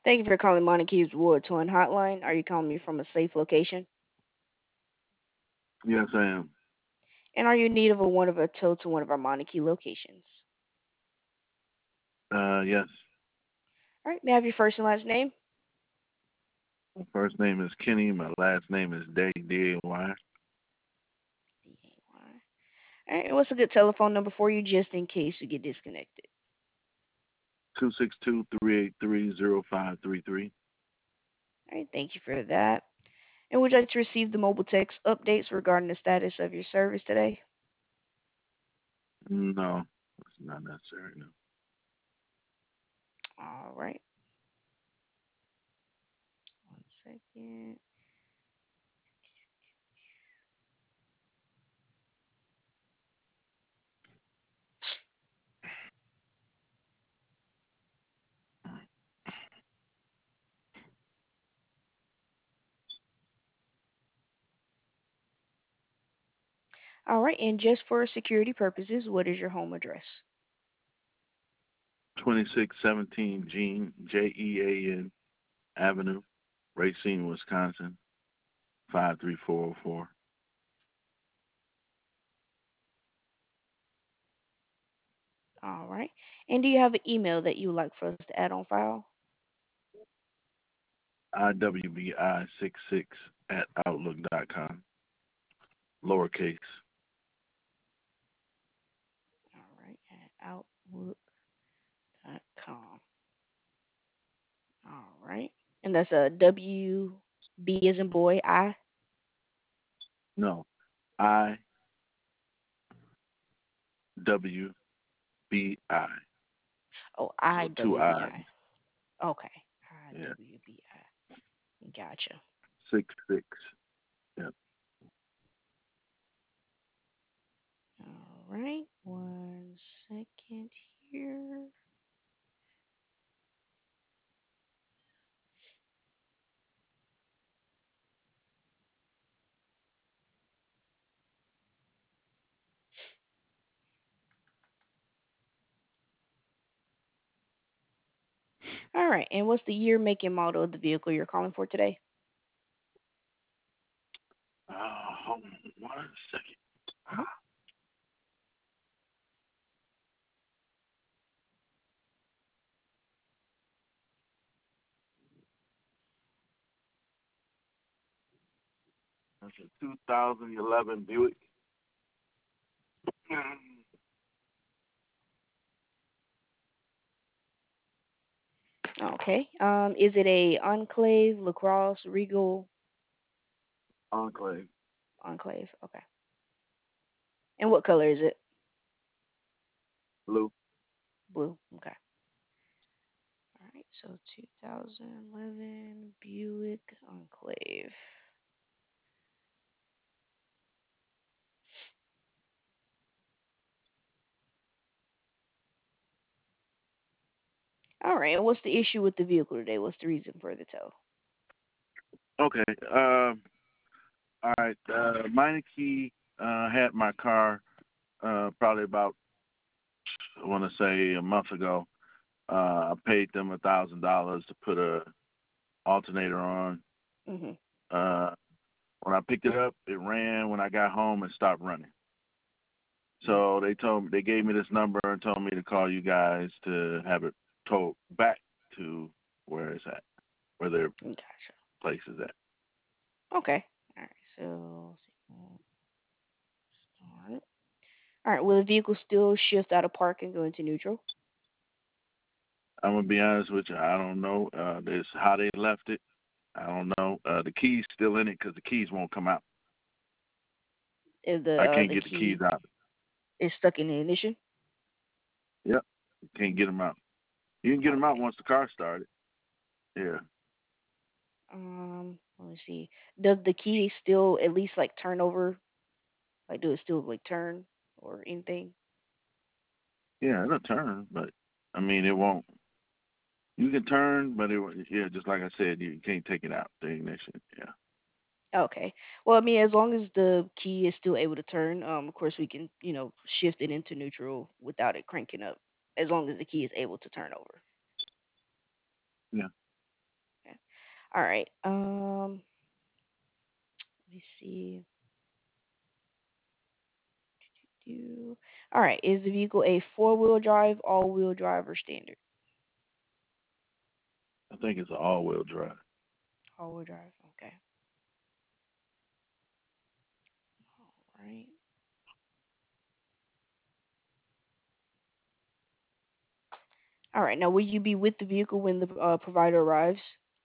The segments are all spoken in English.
Thank you for calling Montague's Wood Twin Hotline. Are you calling me from a safe location? Yes, I am. And are you in need of a tow to one of our Montague locations? Yes. All right, may I have your first and last name? My first name is Kenny. My last name is Day, D-A-Y. D-A-Y. All right, and what's a good telephone number for you just in case you get disconnected? 262-383-0533. All right, thank you for that. And would you like to receive the mobile text updates regarding the status of your service today? No, it's not necessary, no. All right, one second. All right, and just for security purposes, what is your home address? 2617 Jean, Jean Avenue, Racine, Wisconsin, 53404. All right, and do you have an email that you would like for us to add on file? IWBI66 at outlook.com, lowercase. All right, at outlook.com. All right. And that's a W B as in boy, I. No, IWBI. Oh, So two I's. IWBI. Okay. Yeah, IWBI. Gotcha. 66. Yeah. All right. One second here. All right. And what's the year, make, and model of the vehicle you're calling for today? Hold on 1 second. Uh-huh. That's a 2011 Buick. Okay. Is it a Enclave, Lacrosse, Regal, Enclave. Enclave? Okay. And what color is it? Blue. Blue. Okay. All right. So 2011 Buick Enclave. All right. And what's the issue with the vehicle today? What's the reason for the tow? Okay. All right. Meineke had my car probably about, I want to say, a month ago. I paid them $1,000 to put a alternator on. Mhm. Uh, when I picked it up, it ran. When I got home, it stopped running. Mm. So they gave me this number and told me to call you guys to have it towed back to where it's at, where their Gotcha. place is at. Okay. All right. So start. All right. Will the vehicle still shift out of park and go into neutral? I'm gonna be honest with you. I don't know. This how they left it. I don't know. The key's still in it because the keys won't come out. Is I can't the get the keys key out. is stuck in the ignition? Yep, can't get them out. You can get them out Okay. once the car started. Yeah. Let me see. Does the key still at least like turn over? Like, do it still like turn or anything? Yeah, it'll turn, but I mean it won't. You can turn, but yeah, just like I said, you can't take it out the ignition. Yeah. Okay. Well, I mean, as long as the key is still able to turn, of course we can, shift it into neutral without it cranking up. As long as the key is able to turn over. Yeah. All right. Let me see. All right. Is the vehicle a four-wheel drive, all-wheel drive, or standard? I think it's an all-wheel drive. All-wheel drive. Okay. All right. All right. Now, will you be with the vehicle when the provider arrives?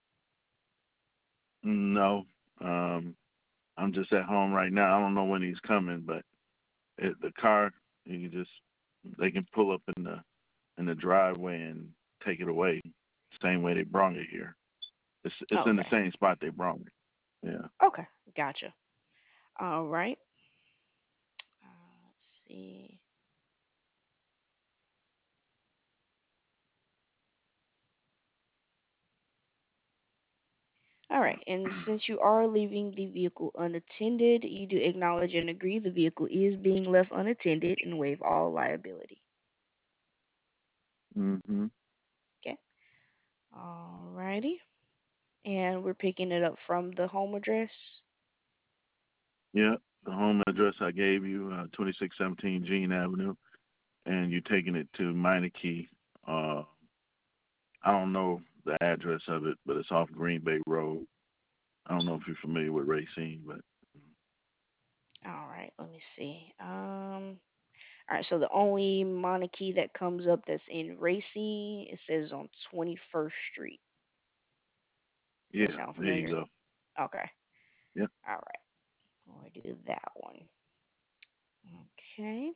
No, um, I'm just at home right now. I don't know when he's coming, but the car, you can just they can pull up in the driveway and take it away. Same way they brought it here. It's Oh, in the okay. same spot they brought it. Yeah. Okay. Gotcha. All right. Let's see. All right. And since you are leaving the vehicle unattended, you do acknowledge and agree the vehicle is being left unattended and waive all liability. Mhm. Okay. All righty. And we're picking it up from the home address. Yeah. The home address I gave you, 2617 Jean Avenue, and you're taking it to Meineke. Uh, I don't know the address of it, but it's off Green Bay Road. I don't know if you're familiar with Racine, but All right. Let me see. All right. So the only Monarchy that comes up that's in Racine, it says on 21st Street. Does that yeah, sound there you familiar? go. Okay. Yep. All right. We'll do that one. Okay.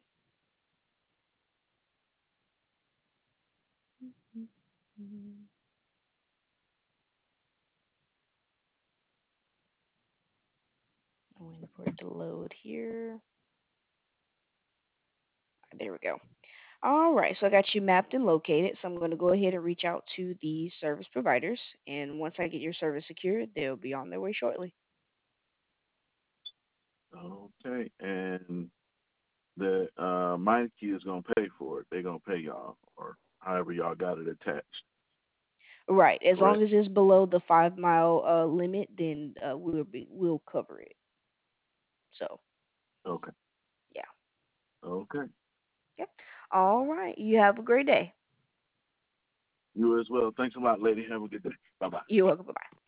I'm waiting for it to load here. There we go. All right, so I got you mapped and located. So I'm going to go ahead and reach out to the service providers, and once I get your service secured, they'll be on their way shortly. Okay. And the Meineke is gonna pay for it. They're gonna pay y'all, or however y'all got it attached. Right, as long Correct. as it's below the 5 mile limit, then we'll cover it. So Okay. yeah, Okay. yep. All right, you have a great day. You as well. Thanks a lot, lady. Have a good day. Bye bye. You're welcome. Bye bye.